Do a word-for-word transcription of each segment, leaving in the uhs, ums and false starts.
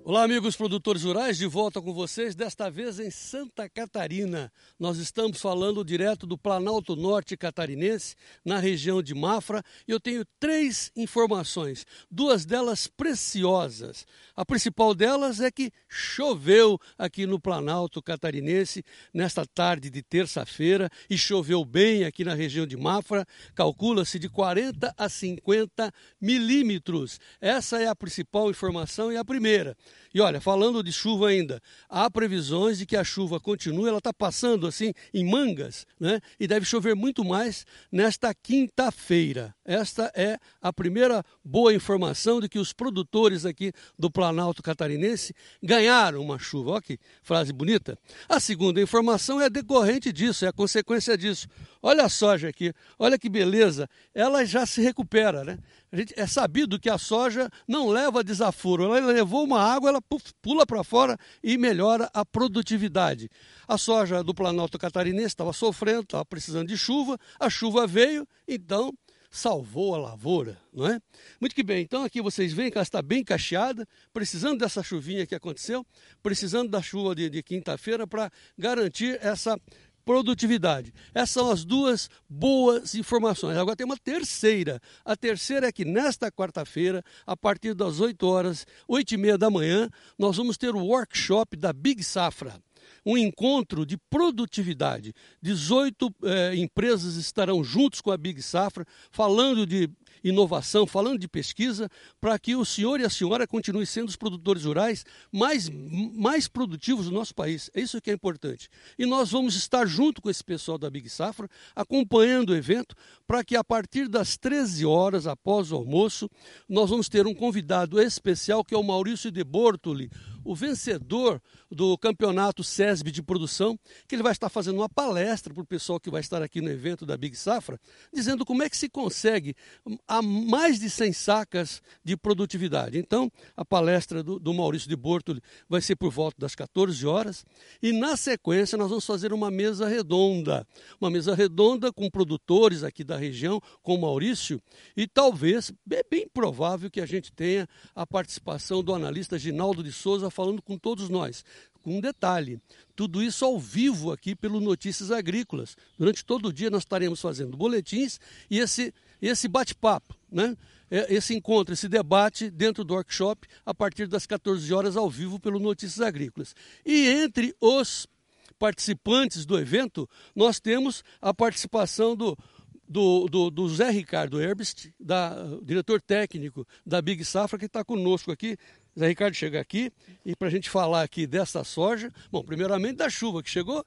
Olá, amigos produtores rurais, de volta com vocês, desta vez em Santa Catarina. Nós estamos falando direto do Planalto Norte Catarinense, na região de Mafra, e eu tenho três informações, duas delas preciosas. A principal delas é que choveu aqui no Planalto Catarinense nesta tarde de terça-feira, e choveu bem aqui na região de Mafra, calcula-se de quarenta a cinquenta milímetros. Essa é a principal informação e a primeira. E olha, falando de chuva ainda, há previsões de que a chuva continue, ela está passando assim em mangas, né? E deve chover muito mais nesta quinta-feira. Esta é a primeira boa informação de que os produtores aqui do Planalto Catarinense ganharam uma chuva. Olha que frase bonita. A segunda informação é decorrente disso, é a consequência disso. Olha a soja aqui, olha que beleza, ela já se recupera, né? A gente, é sabido que a soja não leva desaforo, ela levou uma água, ela puf, pula para fora e melhora a produtividade. A soja do Planalto Catarinense estava sofrendo, estava precisando de chuva, a chuva veio, então salvou a lavoura, não é? Muito que bem, então aqui vocês veem que ela está bem cacheada, precisando dessa chuvinha que aconteceu, precisando da chuva de, de quinta-feira para garantir essa produtividade. Essas são as duas boas informações. Agora tem uma terceira. A terceira é que nesta quarta-feira, a partir das oito horas, oito e meia da manhã, nós vamos ter o workshop da Big Safra. Um encontro de produtividade. dezoito eh, empresas estarão juntos com a Big Safra, falando de inovação, falando de pesquisa, para que o senhor e a senhora continuem sendo os produtores rurais mais, mais produtivos do nosso país. É isso que é importante. E nós vamos estar junto com esse pessoal da Big Safra, acompanhando o evento, para que a partir das treze horas, após o almoço, nós vamos ter um convidado especial, que é o Maurício de Bortoli, o vencedor do campeonato SESB de produção, que ele vai estar fazendo uma palestra para o pessoal que vai estar aqui no evento da Big Safra, dizendo como é que se consegue a mais de cem sacas de produtividade. Então, a palestra do, do Maurício de Bortoli vai ser por volta das quatorze horas, e na sequência nós vamos fazer uma mesa redonda, uma mesa redonda com produtores aqui da região, com o Maurício, e talvez, é bem provável que a gente tenha a participação do analista Ginaldo de Souza falando com todos nós. Com um detalhe, tudo isso ao vivo aqui pelo Notícias Agrícolas. Durante todo o dia nós estaremos fazendo boletins e esse, esse bate-papo, né? Esse encontro, esse debate dentro do workshop a partir das quatorze horas ao vivo pelo Notícias Agrícolas. E entre os participantes do evento, nós temos a participação do Do, do, do Zé Ricardo Herbst, da, diretor técnico da Big Safra, que está conosco aqui. Zé Ricardo chega aqui e para a gente falar aqui dessa soja, bom, primeiramente da chuva que chegou,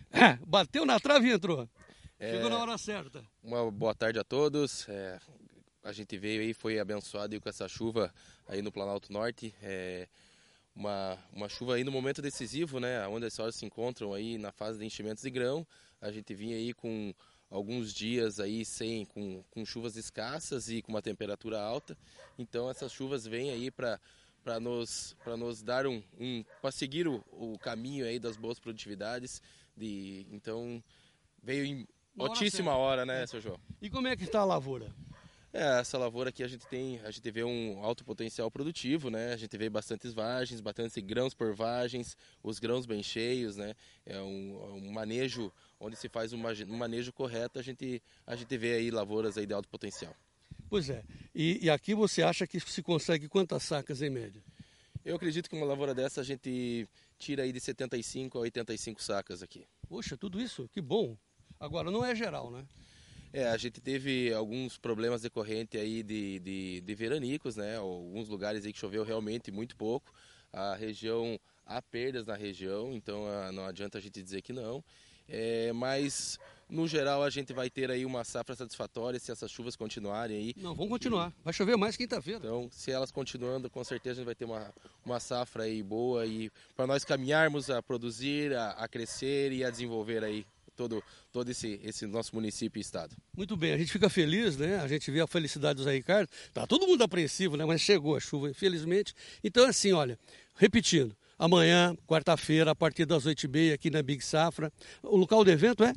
bateu na trave e entrou. É, chegou na hora certa. Uma boa tarde a todos. É, a gente veio aí, foi abençoado aí com essa chuva aí no Planalto Norte. É, uma, uma chuva aí no momento decisivo, né? Onde as sojas se encontram aí na fase de enchimentos de grão. A gente vinha aí com alguns dias aí sem, com, com chuvas escassas e com uma temperatura alta. Então essas chuvas vêm aí para para nos, para nos dar um, um para seguir o, o caminho aí das boas produtividades. De, então veio em altíssima hora, né, seu João? E como é que está a lavoura? É, essa lavoura aqui a gente tem, a gente vê um alto potencial produtivo, né? A gente vê bastantes vagens, bastante grãos por vagens, os grãos bem cheios, né? É um, um manejo, onde se faz um manejo correto, a gente, a gente vê aí lavouras aí de alto potencial. Pois é, e, e aqui você acha que se consegue quantas sacas em média? Eu acredito que uma lavoura dessa a gente tira aí de setenta e cinco a oitenta e cinco sacas aqui. Poxa, tudo isso? Que bom! Agora não é geral, né? É, a gente teve alguns problemas decorrentes aí de, de, de veranicos, né? Alguns lugares aí que choveu realmente muito pouco. A região, há perdas na região, então não adianta a gente dizer que não. É, mas, no geral, a gente vai ter aí uma safra satisfatória se essas chuvas continuarem aí. Não, vão continuar. Vai chover mais quinta-feira. Então, se elas continuando, com certeza a gente vai ter uma, uma safra aí boa e para nós caminharmos a produzir, a, a crescer e a desenvolver aí todo, todo esse, esse nosso município e estado. Muito bem, a gente fica feliz, né? A gente vê a felicidade do Zé Ricardo. Tá todo mundo apreensivo, né? Mas chegou a chuva, infelizmente. Então, assim, olha, repetindo, amanhã, quarta-feira, a partir das oito e meia, aqui na Big Safra. O local do evento é?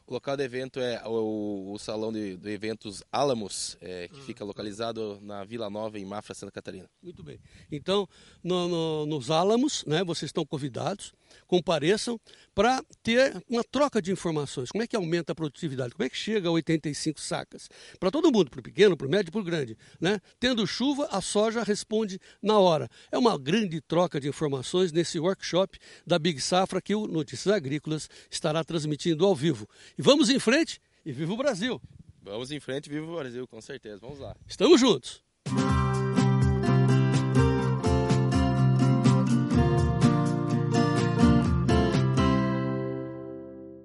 O local do evento é o, o salão de, de eventos Alamos, é, que ah, fica localizado na Vila Nova, em Mafra, Santa Catarina. Muito bem. Então, no, no, nos Alamos, né, vocês estão convidados, compareçam para ter uma troca de informações. Como é que aumenta a produtividade? Como é que chega a oitenta e cinco sacas? Para todo mundo, para o pequeno, para o médio e para o grande. Né? Tendo chuva, a soja responde na hora. É uma grande troca de informações nesse workshop da Big Safra que o Notícias Agrícolas estará transmitindo ao vivo. E vamos em frente e viva o Brasil! Vamos em frente, viva o Brasil, com certeza. Vamos lá. Estamos juntos!